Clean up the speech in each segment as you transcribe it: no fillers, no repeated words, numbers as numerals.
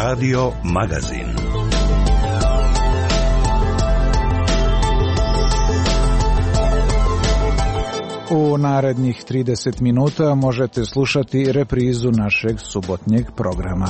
Radio Magazin. U narednih 30 minuta možete slušati reprizu našeg subotnjeg programa.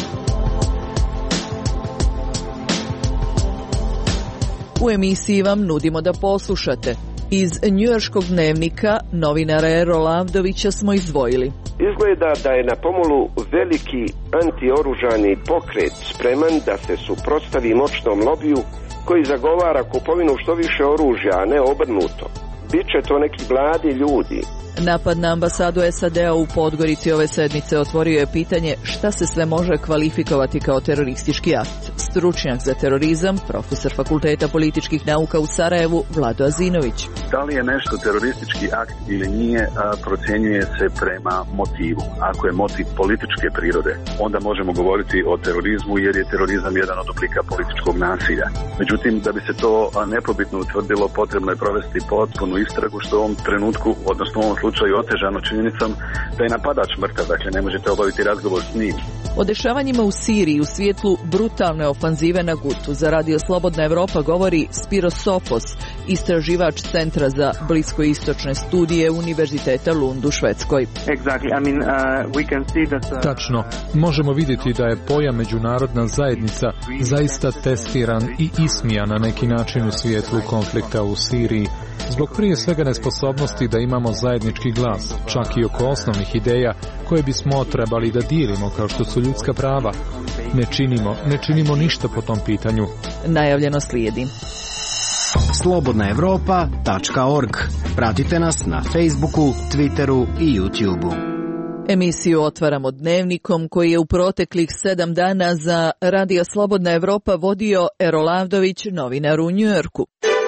U emisiji vam nudimo da poslušate. Iz njujorškog dnevnika novinara Erola Avdovića smo izdvojili. Izgleda da je na pomolu veliki antioružani pokret spreman da se suprotstavi moćnom lobiju koji zagovara kupovinu što više oružja, a ne obrnuto. Biće to neki mladi ljudi. Napad na ambasadu SAD-a u Podgorici ove sedmice otvorio je pitanje šta se sve može kvalifikovati kao teroristički akt. Stručnjak za terorizam, profesor Fakulteta političkih nauka u Sarajevu, Vlado Azinović. Da li je nešto teroristički akt ili nije, procjenjuje se prema motivu. Ako je motiv političke prirode, onda možemo govoriti o terorizmu jer je terorizam jedan od oblika političkog nasilja. Međutim, da bi se to nepobitno utvrdilo, potrebno je provesti potpunu istragu, što u ovom trenutku, odnosno u ovom slučaju otežano činjenicom da je napadač mrtav, dakle ne možete obaviti razgovor s njim. O dešavanjima u Siriji u svjetlu brutalne ofanzive na Gutu za Radio Slobodna Evropa govori Spiro Sopos, istraživač Centra za bliskoistočne studije Univerziteta Lund u Švedskoj. Tačno, možemo vidjeti da je pojam međunarodna zajednica zaista testiran i ismijan na neki način u svjetlu konflikta u Siriji. Zbog prije svega nesposobnosti da imamo zajednički glas, čak i oko osnovnih ideja koje bismo trebali da dijelimo, kao što su ljudska prava. Ne činimo ništa po tom pitanju. Najavljeno slijedi. slobodnaevropa.org. Pratite nas na Facebooku, Twitteru i YouTubeu. Emisiju otvaramo dnevnikom koji je u proteklih 7 dana za Radio Slobodna Evropa vodio Erol Avdović, novinar u Njujorku.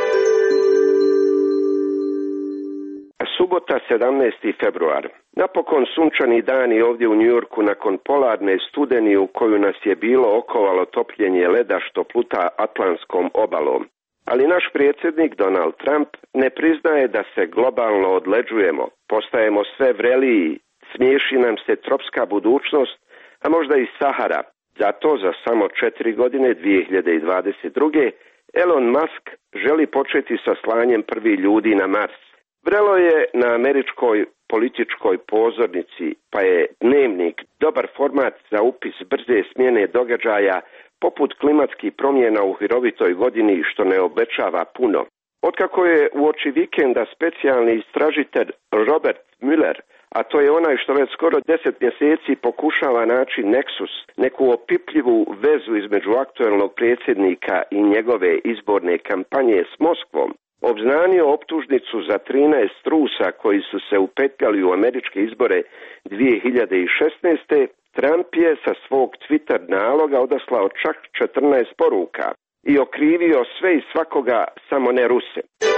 Subota 17. februar. Napokon sunčani dani ovdje u Njujorku nakon polarne studeni u koju nas je bilo okovalo topljenje leda što pluta Atlantskom obalom. Ali naš predsjednik Donald Trump ne priznaje da se globalno odleđujemo, postajemo sve vreliji, smiješi nam se tropska budućnost, a možda i Sahara. Zato za samo 4 godine 2022. Elon Musk želi početi sa slanjem prvih ljudi na Mars. Vrelo je na američkoj političkoj pozornici, pa je Dnevnik dobar format za upis brze smjene događaja poput klimatskih promjena u hirovitoj godini što ne obećava puno. Otkako je uoči vikenda specijalni istražitelj Robert Mueller, a to je onaj što već skoro 10 mjeseci pokušava naći neksus, neku opipljivu vezu između aktuelnog predsjednika i njegove izborne kampanje s Moskvom, obznanio optužnicu za 13 Rusa koji su se upetljali u američke izbore 2016. Trump je sa svog Twitter naloga odaslao čak 14 poruka i okrivio sve i svakoga, samo ne Ruse.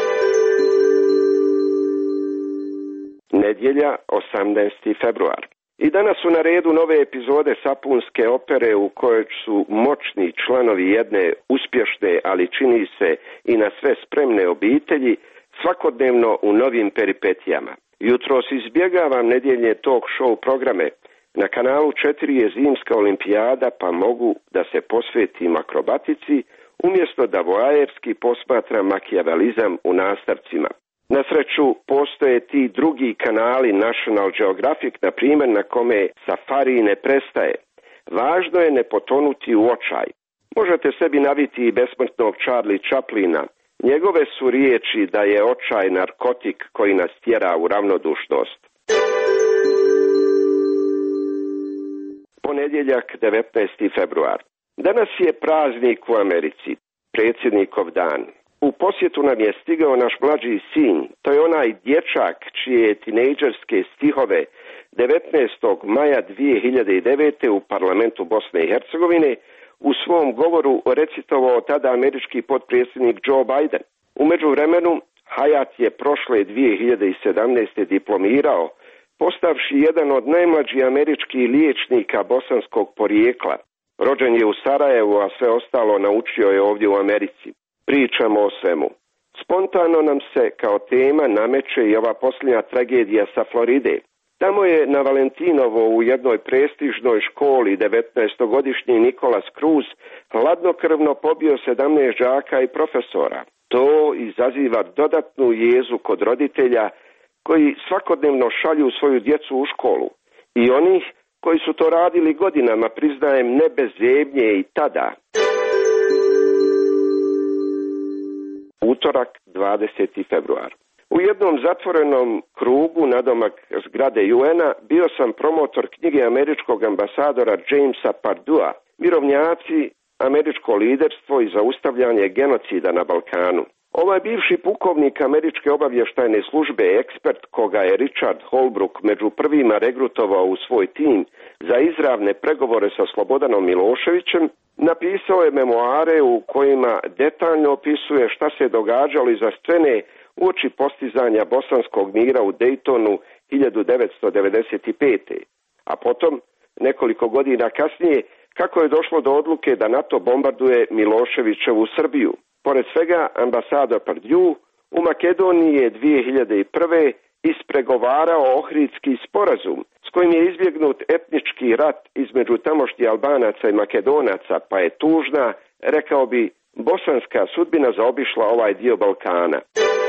Nedjelja, 18. februar. I danas su na redu nove epizode sapunske opere u kojoj su moćni članovi jedne uspješne, ali čini se i na sve spremne obitelji, svakodnevno u novim peripetijama. Jutros izbjegavam nedjeljne talk show programe. Na kanalu 4 je zimska olimpijada, pa mogu da se posvetim akrobatici, umjesto da voajerski posmatram makijavalizam u nastavcima. Na sreću postoje ti drugi kanali, National Geographic, na primjer, na kome safari ne prestaje. Važno je ne potonuti u očaj. Možete sebi naviti i besmrtnog Charlie Chaplina. Njegove su riječi da je očaj narkotik koji nas tjera u ravnodušnost. Ponedjeljak, 19. februar. Danas je praznik u Americi, predsjednikov dan. U posjetu nam je stigao naš mlađi sin, to je onaj dječak čije tinejdžerske stihove 19. maja 2009. u parlamentu Bosne i Hercegovine u svom govoru recitovao tada američki potpredsjednik Joe Biden. U međuvremenu Hayat je prošle 2017. diplomirao, postavši jedan od najmlađih američkih liječnika bosanskog porijekla. Rođen je u Sarajevu, a sve ostalo naučio je ovdje u Americi. Pričamo o svemu. Spontano nam se kao tema nameće i ova posljednja tragedija sa Floride. Tamo je na Valentinovo u jednoj prestižnoj školi 19-godišnji Nikolas Cruz hladnokrvno pobio 17 đaka i profesora. To izaziva dodatnu jezu kod roditelja koji svakodnevno šalju svoju djecu u školu i onih koji su to radili godinama, priznajem, ne bez zebnje i tada. Utorak, 20. februar. U jednom zatvorenom krugu nadomak zgrade UN-a bio sam promotor knjige američkog ambasadora Jamesa Pardua, Mirovnjaci, američko liderstvo i zaustavljanje genocida na Balkanu. Ovaj bivši pukovnik američke obavještajne službe, ekspert koga je Richard Holbrooke među prvima regrutovao u svoj tim za izravne pregovore sa Slobodanom Miloševićem, napisao je memoare u kojima detaljno opisuje šta se događalo iza scene uoči postizanja bosanskog mira u Daytonu 1995. A potom, nekoliko godina kasnije, kako je došlo do odluke da NATO bombarduje Miloševićevu Srbiju. Pored svega, ambasador Pardue u Makedoniji je 2001. ispregovarao Ohridski sporazum s kojim je izbjegnut etnički rat između tamošnjih Albanaca i Makedonaca, pa je tužna, rekao bi, bosanska sudbina zaobišla ovaj dio Balkana.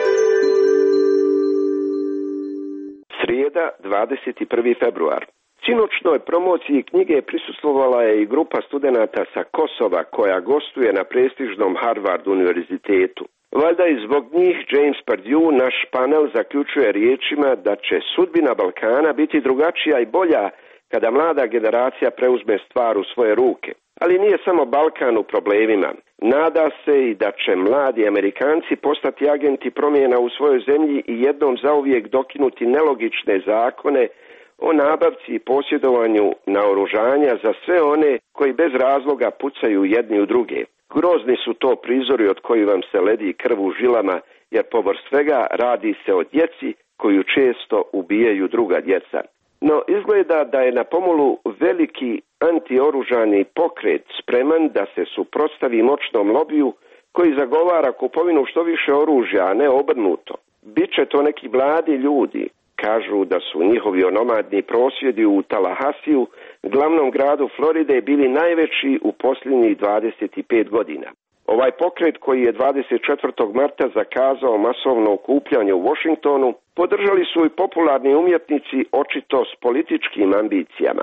Srijeda, 21. februar. Sinoćnoj promociji knjige prisustvovala je i grupa studenata sa Kosova koja gostuje na prestižnom Harvard univerzitetu. Valjda i zbog njih James Pardue naš panel zaključuje riječima da će sudbina Balkana biti drugačija i bolja kada mlada generacija preuzme stvar u svoje ruke. Ali nije samo Balkan u problemima. Nada se i da će mladi Amerikanci postati agenti promjena u svojoj zemlji i jednom zauvijek dokinuti nelogične zakone o nabavci i posjedovanju naoružanja za sve one koji bez razloga pucaju jedni u druge. Grozni su to prizori od kojih vam se ledi krv u žilama, jer povrh svega radi se o djeci koju često ubijaju druga djeca. No izgleda da je na pomolu veliki antioružani pokret spreman da se suprotstavi moćnom lobiju koji zagovara kupovinu što više oružja, a ne obrnuto. Biće to neki mladi ljudi. Kažu da su njihovi onomadni prosvjedi u Tallahassiju, glavnom gradu Floride, bili najveći u posljednjih 25 godina. Ovaj pokret, koji je 24. marta zakazao masovno okupljanje u Washingtonu, podržali su i popularni umjetnici, očito s političkim ambicijama.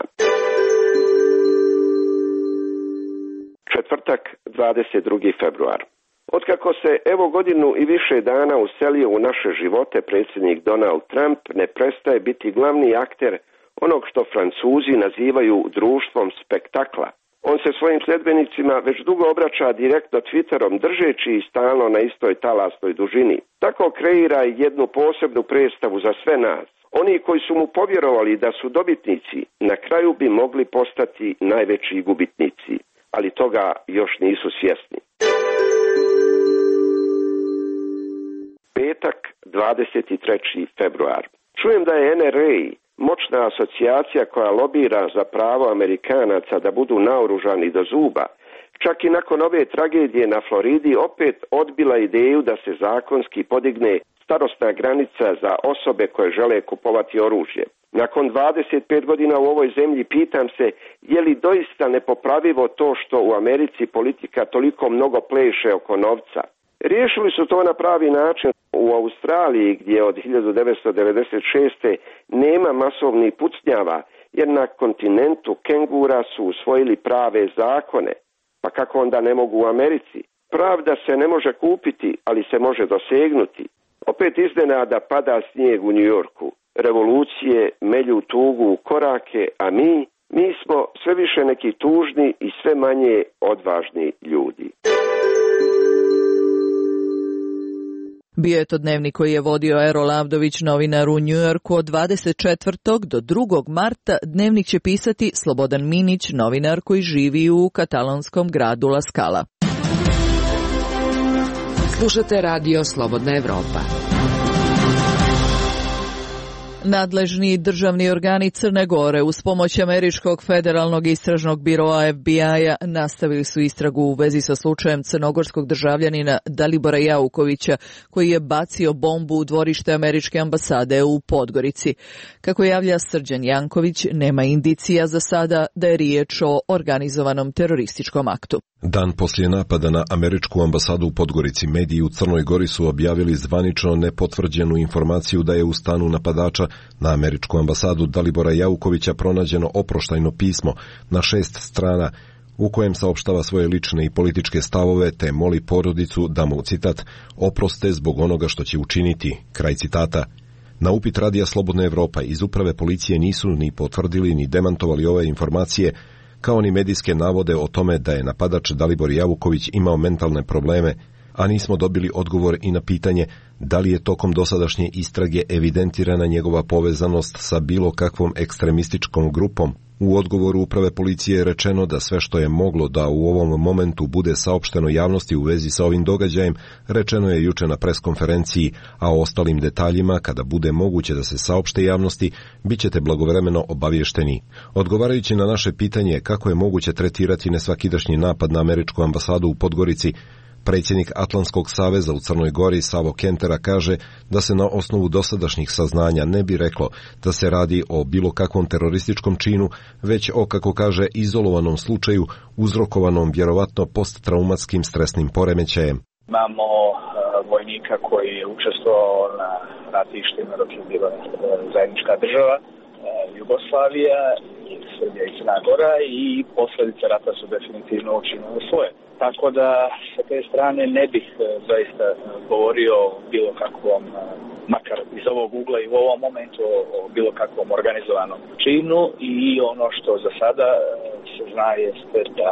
Četvrtak, 22. februar. Otkako se evo godinu i više dana uselio u naše živote predsjednik Donald Trump, ne prestaje biti glavni akter onog što Francuzi nazivaju društvom spektakla. On se svojim sljedbenicima već dugo obraća direktno Twitterom, držeći ih stalno na istoj talasnoj dužini. Tako kreira jednu posebnu predstavu za sve nas. Oni koji su mu povjerovali da su dobitnici, na kraju bi mogli postati najveći gubitnici, ali toga još nisu svjesni. Petak, 23. februar. Čujem da je NRA, moćna asocijacija koja lobira za pravo Amerikanaca da budu naoružani do zuba, čak i nakon ove tragedije na Floridi opet odbila ideju da se zakonski podigne starosna granica za osobe koje žele kupovati oružje. Nakon 25 godina u ovoj zemlji pitam se je li doista nepopravivo to što u Americi politika toliko mnogo pleše oko novca. Riješili su to na pravi način u Australiji, gdje od 1996. nema masovnih pucnjava, jer na kontinentu kengura su usvojili prave zakone. Pa kako onda ne mogu u Americi? Pravda se ne može kupiti, ali se može dosegnuti. Opet iznenada pada snijeg u New Yorku. Revolucije melju tugu u korake, a mi smo sve više neki tužni i sve manje odvažni ljudi. Bio je to dnevnik koji je vodio Ero Lavdović, novinar u New Yorku. Od 24. do 2. marta dnevnik će pisati Slobodan Minić, novinar koji živi u katalonskom gradu La Scala. Slušate radio Slobodna Evropa. Nadležni državni organi Crne Gore uz pomoć Američkog federalnog istražnog biroa FBI-a nastavili su istragu u vezi sa slučajem crnogorskog državljanina Dalibora Jaukovića koji je bacio bombu u dvorište američke ambasade u Podgorici. Kako javlja Srđan Janković, nema indicija za sada da je riječ o organizovanom terorističkom aktu. Dan poslije napada na američku ambasadu u Podgorici, mediji u Crnoj Gori su objavili zvanično nepotvrđenu informaciju da je u stanu napadača na američku ambasadu Dalibora Jaukovića pronađeno oproštajno pismo na 6 strana u kojem saopštava svoje lične i političke stavove te moli porodicu da mu, citat, oproste zbog onoga što će učiniti, kraj citata. Na upit Radija Slobodna Evropa iz uprave policije nisu ni potvrdili ni demantovali ove informacije, kao ni medijske navode o tome da je napadač Dalibor Jauković imao mentalne probleme, a nismo dobili odgovor i na pitanje da li je tokom dosadašnje istrage evidentirana njegova povezanost sa bilo kakvom ekstremističkom grupom. U odgovoru uprave policije je rečeno da sve što je moglo da u ovom momentu bude saopšteno javnosti u vezi sa ovim događajem, rečeno je juče na preskonferenciji, a o ostalim detaljima, kada bude moguće da se saopšte javnosti, bit ćete blagovremeno obavješteni. Odgovarajući na naše pitanje kako je moguće tretirati nesvakidašnji napad na američku ambasadu u Podgorici, predsjednik Atlantskog saveza u Crnoj Gori Savo Kentera kaže da se na osnovu dosadašnjih saznanja ne bi reklo da se radi o bilo kakvom terorističkom činu, već o, kako kaže, izolovanom slučaju uzrokovanom vjerovatno posttraumatskim stresnim poremećajem. Imamo vojnika koji je učestvovao na ratištima dok je bila zajednička država, Jugoslavija i Srbija i Crna Gora, i posljedice rata su definitivno učinile svoje. Tako da sa te strane ne bih zaista govorio o bilo kakvom, makar iz ovog ugla i u ovom momentu, o bilo kakvom organizovanom činu, i ono što za sada se zna jeste da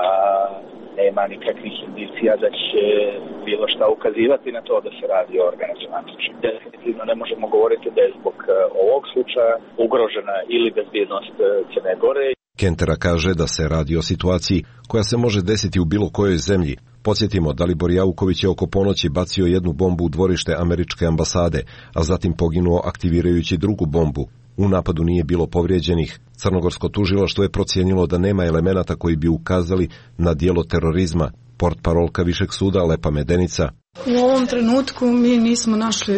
nema nikakvih indicija da će bilo šta ukazivati na to da se radi o organizovanom činu. Definitivno ne možemo govoriti da je zbog ovog slučaja ugrožena ili bezbjednost Crne Gore. Kentera kaže da se radi o situaciji koja se može desiti u bilo kojoj zemlji. Podsjetimo, Dalibor Jauković je oko ponoći bacio jednu bombu u dvorište američke ambasade, a zatim poginuo aktivirajući drugu bombu. U napadu nije bilo povrijeđenih. Crnogorsko tužilaštvo je procijenilo da nema elemenata koji bi ukazali na djelo terorizma. Portparolka Višeg suda Lepa Medenica. U ovom trenutku mi nismo našli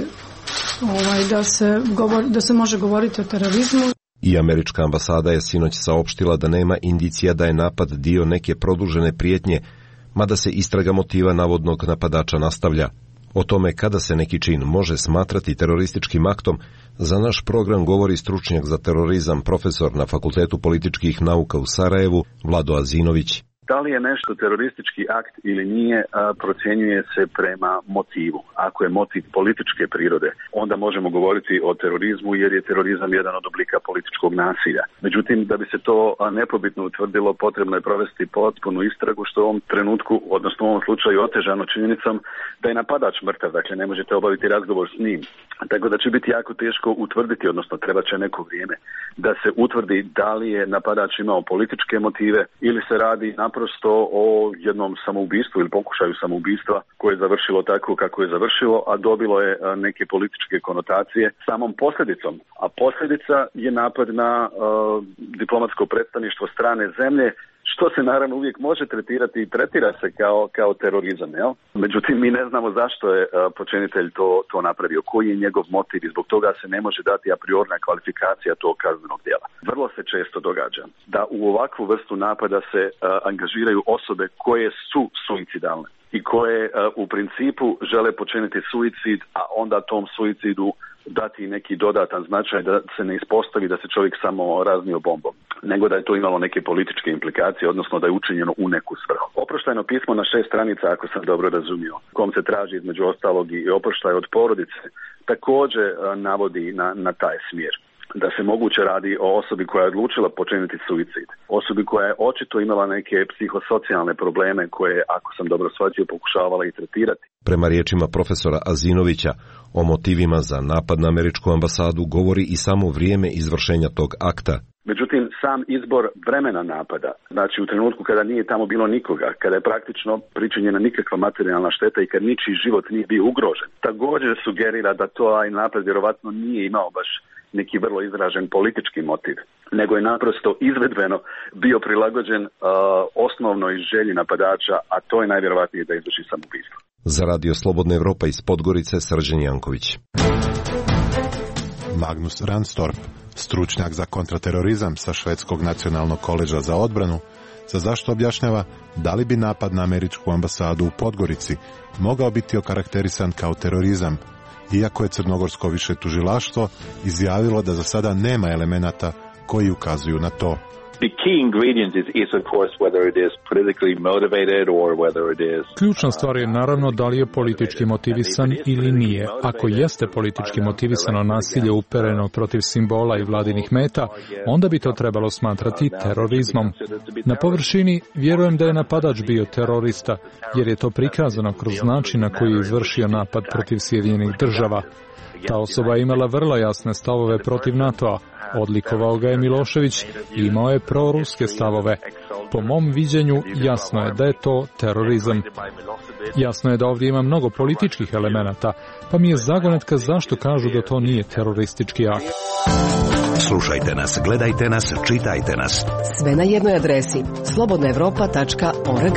da se može govoriti o terorizmu. I američka ambasada je sinoć saopštila da nema indicija da je napad dio neke produžene prijetnje, mada se istraga motiva navodnog napadača nastavlja. O tome kada se neki čin može smatrati terorističkim aktom, za naš program govori stručnjak za terorizam, profesor na Fakultetu političkih nauka u Sarajevu, Vlado Azinović. Da li je nešto teroristički akt ili nije, procjenjuje se prema motivu. Ako je motiv političke prirode, onda možemo govoriti o terorizmu, jer je terorizam jedan od oblika političkog nasilja. Međutim, da bi se to nepobitno utvrdilo, potrebno je provesti potpunu istragu, što u ovom trenutku, odnosno u ovom slučaju otežano činjenicom da je napadač mrtav, dakle ne možete obaviti razgovor s njim. Tako da će biti jako teško utvrditi, odnosno treba će neko vrijeme da se utvrdi da li je napadač imao političke motive ili se radi naprosto o jednom samoubistvu ili pokušaju samoubistva koje je završilo tako kako je završilo, a dobilo je neke političke konotacije samom posljedicom. A posljedica je napad na diplomatsko predstavništvo strane zemlje, što se naravno uvijek može tretirati i tretira se kao terorizam. Jel? Međutim, mi ne znamo zašto je počinitelj to napravio, koji je njegov motiv, i zbog toga se ne može dati a priorna kvalifikacija tog kaznenog djela. Vrlo se često događa da u ovakvu vrstu napada se angažiraju osobe koje su suicidalne i koje u principu žele počiniti suicid, a onda tom suicidu dati neki dodatan značaj da se ne ispostavi da se čovjek samo raznio bombom, nego da je to imalo neke političke implikacije, odnosno da je učinjeno u neku svrhu. Oproštajno pismo na 6 stranica, ako sam dobro razumio, kom se traži između ostalog i oproštaj od porodice, također navodi na taj smjer. Da se moguće radi o osobi koja je odlučila počiniti suicid, osobi koja je očito imala neke psihosocijalne probleme koje, ako sam dobro shvatio, pokušavala i tretirati. Prema riječima profesora Azinovića, o motivima za napad na američku ambasadu govori i samo vrijeme izvršenja tog akta. Međutim, sam izbor vremena napada, znači u trenutku kada nije tamo bilo nikoga, kada je praktično pričinjena nikakva materijalna šteta i kad ničiji život nije bio ugrožen, također sugerira da taj napad vjerovatno nije imao baš neki vrlo izražen politički motiv, nego je naprosto izvedbeno bio prilagođen osnovnoj želji napadača, a to je najvjerovatnije da izvrši samoubistvo. Za Radio Slobodna Evropa iz Podgorice, Srđan Janković. Magnus Ranstorp, stručnjak za kontraterorizam sa Švedskog nacionalnog koleđa za odbranu, za zašto objašnjava da li bi napad na američku ambasadu u Podgorici mogao biti okarakterisan kao terorizam, iako je crnogorsko više tužilaštvo izjavilo da za sada nema elemenata koji ukazuju na to. Ključna stvar je naravno da li je politički motivisan ili nije. Ako jeste politički motivisano nasilje upereno protiv simbola i vladinih meta, onda bi to trebalo smatrati terorizmom. Na površini vjerujem da je napadač bio terorista, jer je to prikazano kroz način na koji je izvršio napad protiv Sjedinjenih Država. Ta osoba je imala vrlo jasne stavove protiv NATO-a. Odlikovao ga je Milošević i imao je proruske stavove. Po mom viđenju jasno je da je to terorizam. Jasno je da ovdje ima mnogo političkih elemenata, pa mi je zagonetka zašto kažu da to nije teroristički akt. Slušajte nas, gledajte nas, čitajte nas. Sve na jednoj adresi slobodnaevropa.org.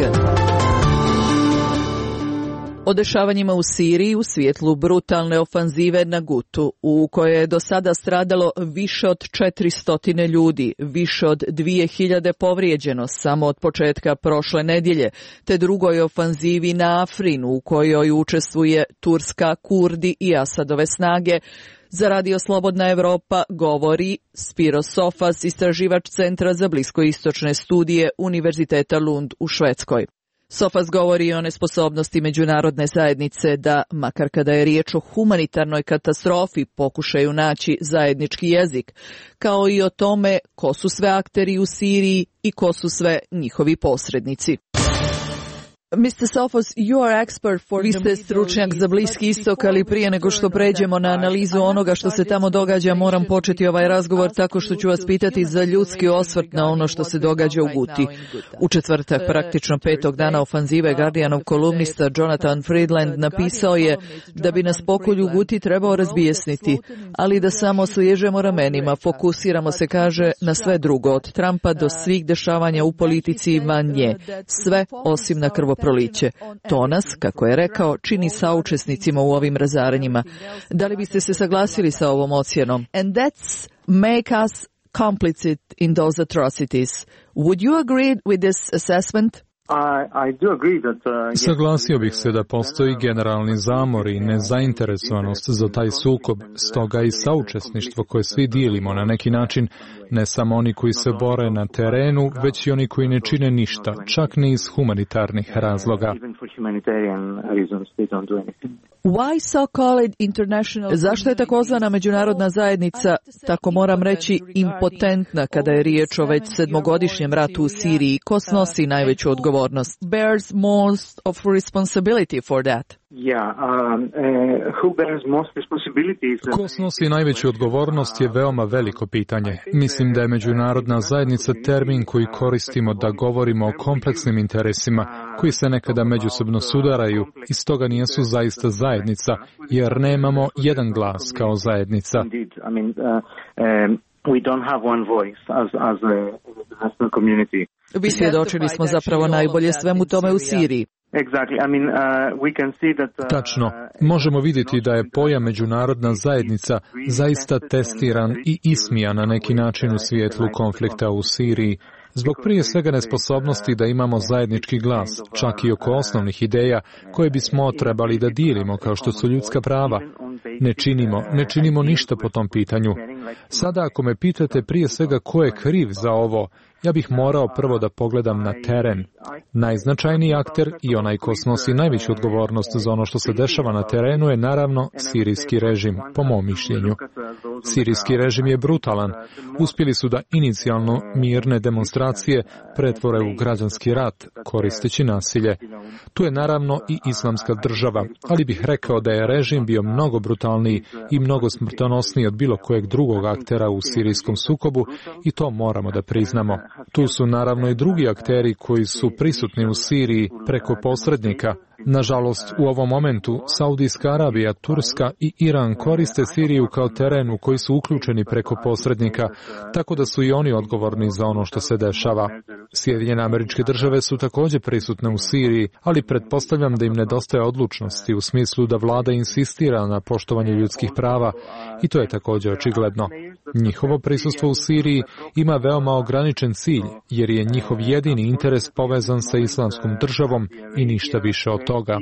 O dešavanjima u Siriji u svjetlu brutalne ofanzive na Gutu, u kojoj je do sada stradalo više od 400 ljudi, više od 2000 povrijeđeno samo od početka prošle nedjelje, te drugoj ofanzivi na Afrinu u kojoj učestvuje Turska, Kurdi i Asadove snage. Za Radio Slobodna Evropa govori Spiro Sofas, istraživač Centra za bliskoistočne studije Univerziteta Lund u Švedskoj. Sofas govori o nesposobnosti međunarodne zajednice da, makar kada je riječ o humanitarnoj katastrofi, pokušaju naći zajednički jezik, kao i o tome ko su sve akteri u Siriji i ko su sve njihovi posrednici. Mr. Sofas, vi ste stručnjak za Bliski istok, ali prije nego što pređemo na analizu onoga što se tamo događa, moram početi ovaj razgovor tako što ću vas pitati za ljudski osvrt na ono što se događa u Guti. U četvrtak, praktično 5. dana ofanzive, Guardianov kolumnista Jonathan Friedland napisao je da bi nas pokolj u Guti trebao razbijesniti, ali da samo sliježemo ramenima, fokusiramo se, kaže, na sve drugo, od Trumpa do svih dešavanja u politici i van nje, sve osim na krvoproliće. To nas, kako je rekao, čini saučesnicima u ovim razaranjima. Da li biste se saglasili sa ovom ocjenom? And that's make us complicit in those atrocities. Would you agree with this assessment? Saglasio bih se da postoji generalni zamor i nezainteresovanost za taj sukob, stoga i saučesništvo koje svi dijelimo na neki način, ne samo oni koji se bore na terenu, već i oni koji ne čine ništa, čak ni iz humanitarnih razloga. Zašto je takozvana međunarodna zajednica, tako moram reći, impotentna kada je riječ o već 7-godišnjem ratu u Siriji? Ko snosi najveću odgovornost? Bears most of responsibility for that? Ko snosi najveću odgovornost je veoma veliko pitanje. Mislim da je međunarodna zajednica termin koji koristimo da govorimo o kompleksnim interesima koji se nekada međusobno sudaraju i stoga nijesu zaista zajednica, jer nemamo jedan glas kao zajednica. Svjedočili smo zapravo najbolje svemu tome u Siriji. Tačno. Možemo vidjeti da je pojam međunarodna zajednica zaista testiran i ismijan na neki način u svjetlu konflikta u Siriji. Zbog prije svega nesposobnosti da imamo zajednički glas, čak i oko osnovnih ideja koje bismo trebali da dijelimo, kao što su ljudska prava. Ne činimo ništa po tom pitanju. Sada ako me pitate prije svega ko je kriv za ovo, ja bih morao prvo da pogledam na teren. Najznačajniji akter i onaj ko snosi najveću odgovornost za ono što se dešava na terenu je naravno sirijski režim, po mom mišljenju. Sirijski režim je brutalan. Uspjeli su da inicijalno mirne demonstracije pretvore u građanski rat, koristeći nasilje. Tu je naravno i Islamska država, ali bih rekao da je režim bio mnogo brutalniji i mnogo smrtonosniji od bilo kojeg drugog aktera u sirijskom sukobu i to moramo da priznamo. Tu su naravno i drugi akteri koji su prisutni u Siriji preko posrednika. Nažalost, u ovom momentu Saudijska Arabija, Turska i Iran koriste Siriju kao teren u koji su uključeni preko posrednika, tako da su i oni odgovorni za ono što se dešava. Sjedinjene Američke Države su također prisutne u Siriji, ali pretpostavljam da im nedostaje odlučnosti u smislu da vlada insistira na poštovanju ljudskih prava i to je također očigledno. Njihovo prisustvo u Siriji ima veoma ograničen cilj, jer je njihov jedini interes povezan sa Islamskom državom i ništa više od toga.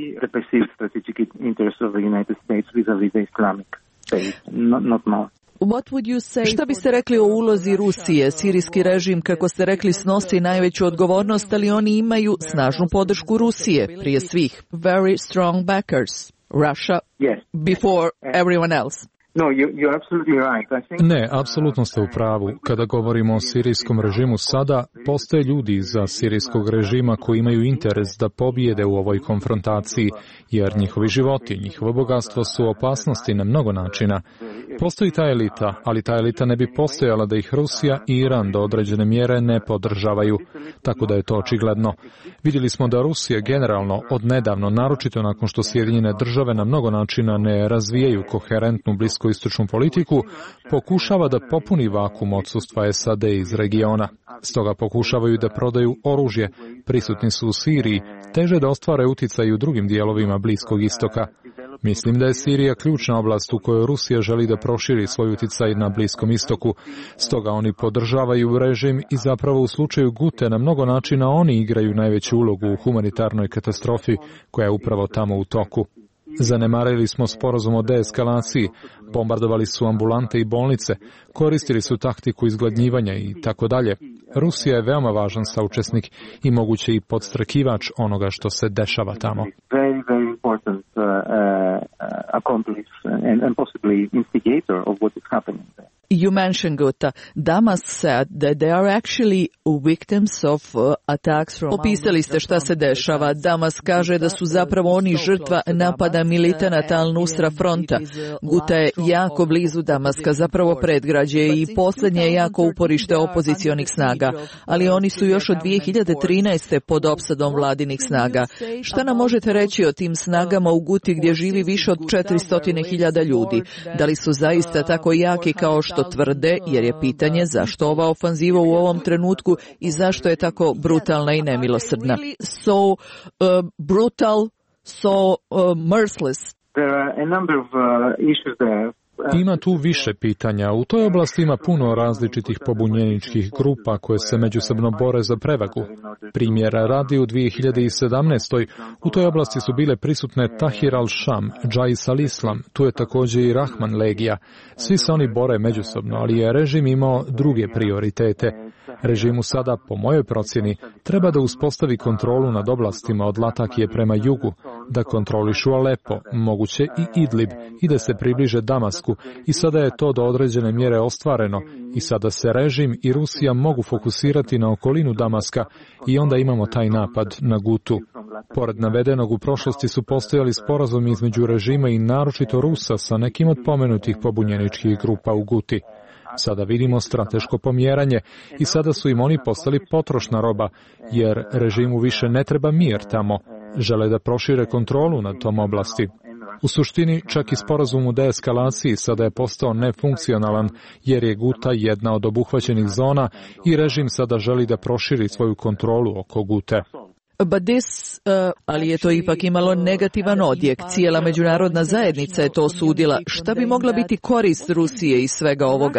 Šta biste rekli o ulozi Rusije? Sirijski režim, kako ste rekli, snosi najveću odgovornost, ali oni imaju snažnu podršku Rusije, prije svih. Very strong backers. Russia before everyone else. Ne, apsolutno ste u pravu. Kada govorimo o sirijskom režimu sada, postoje ljudi iza sirijskog režima koji imaju interes da pobijede u ovoj konfrontaciji, jer njihovi životi, njihovo bogatstvo su opasnosti na mnogo načina. Postoji ta elita, ali ta elita ne bi postojala da ih Rusija i Iran do određene mjere ne podržavaju, tako da je to očigledno. Vidjeli smo da Rusija generalno odnedavno, naročito nakon što Sjedinjene Države na mnogo načina ne razvijaju koherentnu bliskoistočnu politiku, pokušava da popuni vakuum odsustva SAD iz regiona. Stoga pokušavaju da prodaju oružje, prisutni su u Siriji, teže da ostvare uticaj u drugim dijelovima Bliskog istoka. Mislim da je Sirija ključna oblast u kojoj Rusija želi da proširi svoj uticaj na Bliskom istoku. Stoga oni podržavaju režim i zapravo u slučaju Gute na mnogo načina oni igraju najveću ulogu u humanitarnoj katastrofi koja je upravo tamo u toku. Zanemarili smo sporazum o deeskalaciji, bombardovali su ambulante i bolnice, koristili su taktiku izgladnjivanja i tako dalje. Rusija je veoma važan saučesnik i moguće i podstrakivač onoga što se dešava tamo. You mentioned, Gutta, Damascus said that they are actually victims of attacks from... Opisali ste šta se dešava. Damas kaže da su zapravo oni žrtva napada militanata Al-Nusra fronta. Gutta je jako blizu Damaska, zapravo predgrađe i posljednje jako uporište opozicionih snaga, ali oni su još od 2013. pod opsadom vladinih snaga. Šta nam možete reći o tim snagama u Guti gdje živi više od 400.000 ljudi? Da li su zaista tako jaki kao što tvrde, jer je pitanje zašto ova ofanziva u ovom trenutku i zašto je tako brutalna i nemilosrdna. So brutal, so merciless. There are a number of issues there. Ima tu više pitanja. U toj oblasti ima puno različitih pobunjeničkih grupa koje se međusobno bore za prevagu. Primjera radi u 2017. u toj oblasti su bile prisutne Tahir al-Sham, Džais al-Islam, tu je također i Rahman legija. Svi se oni bore međusobno, ali je režim imao druge prioritete. Režimu sada, po mojoj procjeni, treba da uspostavi kontrolu nad oblastima od Latakije prema jugu, da kontrolišu Alepo, moguće i Idlib, i da se približe Damasku, i sada je to do određene mjere ostvareno, i sada se režim i Rusija mogu fokusirati na okolinu Damaska i onda imamo taj napad na Gutu. Pored navedenog, u prošlosti su postojali sporazumi između režima i naročito Rusa sa nekim od pomenutih pobunjeničkih grupa u Guti. Sada vidimo strateško pomjeranje i sada su im oni postali potrošna roba, jer režimu više ne treba mir tamo. Žele da prošire kontrolu nad tom oblasti. U suštini, čak i sporazum u deeskalaciji sada je postao nefunkcionalan, jer je Guta jedna od obuhvaćenih zona i režim sada želi da proširi svoju kontrolu oko Gute. Ali je to ipak imalo negativan odjek. Cijela međunarodna zajednica je to osudila. Šta bi mogla biti korist Rusije iz svega ovoga?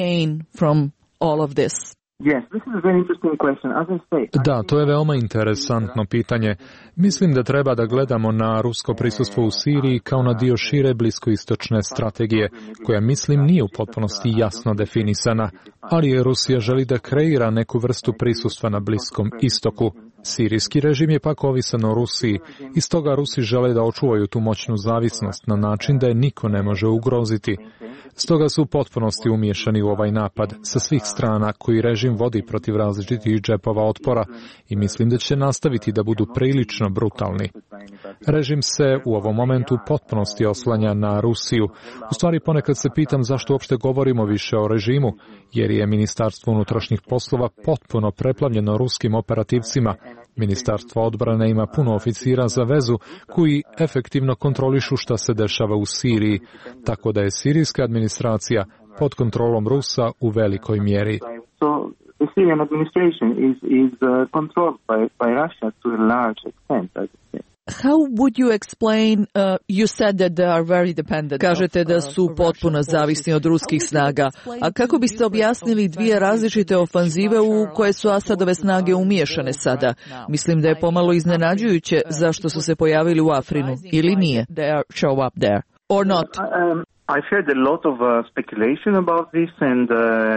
Da, to je veoma interesantno pitanje. Mislim da treba da gledamo na rusko prisustvo u Siriji kao na dio šire bliskoistočne strategije, koja mislim nije u potpunosti jasno definisana, ali je Rusija želi da kreira neku vrstu prisustva na Bliskom istoku. Sirijski režim je pak ovisan o Rusiji i stoga Rusi žele da očuvaju tu moćnu zavisnost na način da je niko ne može ugroziti. Stoga su u potpunosti umiješani u ovaj napad sa svih strana koji režim vodi protiv različitih džepova otpora i mislim da će nastaviti da budu prilično brutalni. Režim se u ovom momentu u potpunosti oslanja na Rusiju. U stvari ponekad se pitam zašto uopšte govorimo više o režimu, jer je Ministarstvo unutrašnjih poslova potpuno preplavljeno ruskim operativcima. Ministarstvo odbrane ima puno oficira za vezu koji efektivno kontrolišu šta se dešava u Siriji, tako da je sirijska administracija pod kontrolom Rusa u velikoj mjeri. The Syrian administration is controlled by Russia to a large extent, I would say. How would you explain, you said that they are very dependent. Kažete da su potpuno zavisni od ruskih snaga. A kako biste objasnili dvije različite ofanzive u koje su Asadove snage umiješane sada? Mislim da je pomalo iznenađujuće zašto su se pojavili u Afrinu. Ili nije? They are show up there. Or not? I've heard a lot of speculation about this and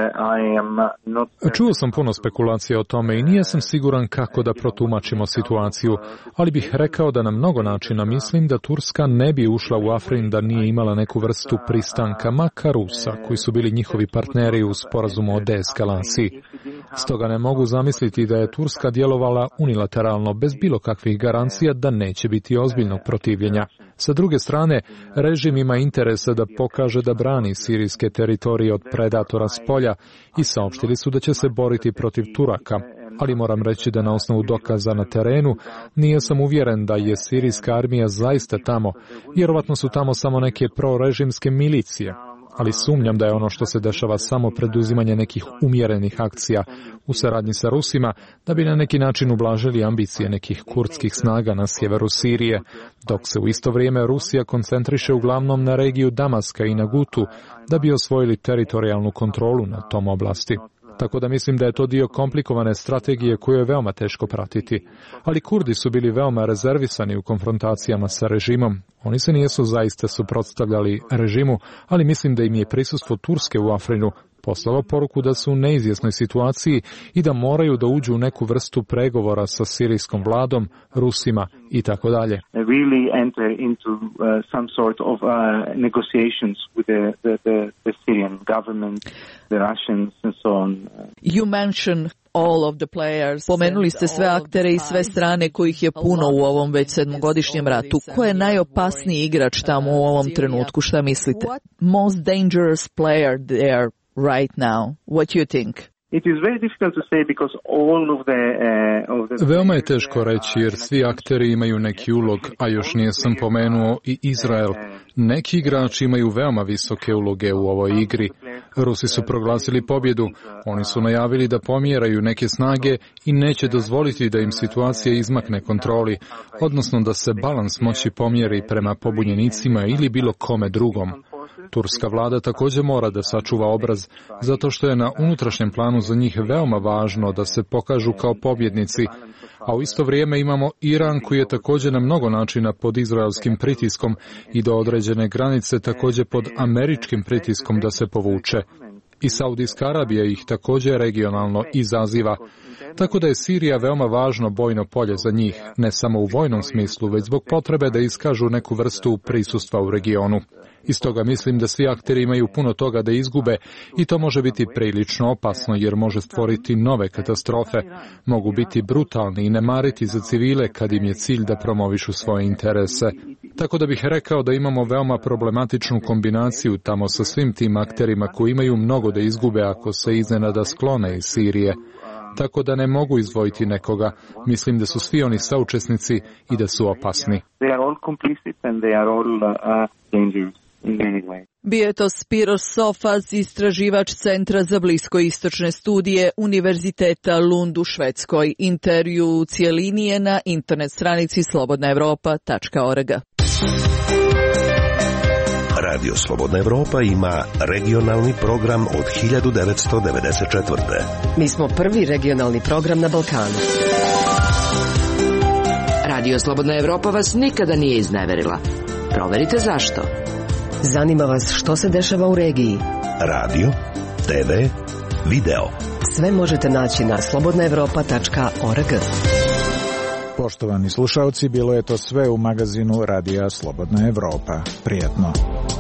I am not... Čuo sam puno spekulacija o tome i nije sam siguran kako da protumačimo situaciju, ali bih rekao da na mnogo načina mislim da Turska ne bi ušla u Afrin da nije imala neku vrstu pristanka, makar Rusa, koji su bili njihovi partneri u sporazumu o deeskalaciji. Stoga ne mogu zamisliti da je Turska djelovala unilateralno, bez bilo kakvih garancija da neće biti ozbiljnog protivljenja. Sa druge strane, režim ima interesa da pokaže da brani sirijske teritorije od predatora s polja i saopštili su da će se boriti protiv Turaka. Ali moram reći da na osnovu dokaza na terenu nije sam uvjeren da je sirijska armija zaista tamo. Vjerovatno su tamo samo neke prorežimske milicije. Ali sumnjam da je ono što se dešava samo preduzimanje nekih umjerenih akcija u saradnji sa Rusima da bi na neki način ublažili ambicije nekih kurdskih snaga na sjeveru Sirije, dok se u isto vrijeme Rusija koncentriše uglavnom na regiju Damaska i na Gutu da bi osvojili teritorijalnu kontrolu na tom oblasti. Tako da mislim da je to dio komplikovane strategije koju je veoma teško pratiti. Ali Kurdi su bili veoma rezervisani u konfrontacijama sa režimom. Oni se nisu zaista suprotstavljali režimu, ali mislim da im je prisustvo Turske u Afrinu poslalo poruku da su u neizvjesnoj situaciji i da moraju da uđu u neku vrstu pregovora sa sirijskom vladom, Rusima i tako dalje. Really enter into some sort of negotiations with the Syrian government, the Russians and so on. You mentioned all of the players. Pomenuli ste sve aktere i sve strane kojih je puno u ovom već 7-godišnjem ratu. Ko je najopasniji igrač tamo u ovom trenutku? Šta mislite? Most dangerous player there right now. What do you think? It is very difficult to say because all of the Veoma je teško reći jer svi akteri imaju neki ulog, a još nisam pomenuo i Izrael. Neki igrači imaju veoma visoke uloge u ovoj igri. Rusi su proglasili pobjedu, oni su najavili da pomjeraju neke snage i neće dozvoliti da im situacija izmakne kontroli, odnosno da se balans moći pomjeri prema pobunjenicima ili bilo kome drugom. Turska vlada također mora da sačuva obraz, zato što je na unutrašnjem planu za njih veoma važno da se pokažu kao pobjednici, a u isto vrijeme imamo Iran koji je također na mnogo načina pod izraelskim pritiskom i do određene granice također pod američkim pritiskom da se povuče. I Saudijska Arabija ih također regionalno izaziva. Tako da je Sirija veoma važno bojno polje za njih, ne samo u vojnom smislu, već zbog potrebe da iskažu neku vrstu prisustva u regionu. Iz toga mislim da svi akteri imaju puno toga da izgube i to može biti prilično opasno jer može stvoriti nove katastrofe. Mogu biti brutalni i ne mariti za civile kad im je cilj da promovišu svoje interese. Tako da bih rekao da imamo veoma problematičnu kombinaciju tamo sa svim tim akterima koji imaju mnogo da izgube ako se iznenada sklone iz Sirije. Tako da ne mogu izdvojiti nekoga. Mislim da su svi oni saučesnici i da su opasni. They are all complicit and they are all dangerous. Bio je to Spiros Sofas, istraživač Centra za bliskoistočne studije Univerziteta Lund u Švedskoj. Intervju u cijelini je na internet stranici slobodnaevropa.org. Radio Slobodna Evropa ima regionalni program od 1994. Mi smo prvi regionalni program na Balkanu. Radio Slobodna Evropa vas nikada nije izneverila. Proverite zašto. Zanima vas što se dešava u regiji. Radio, TV, video. Sve možete naći na slobodnaevropa.org. Poštovani slušalci, bilo je to sve u magazinu Radija Slobodna Evropa. Prijetno.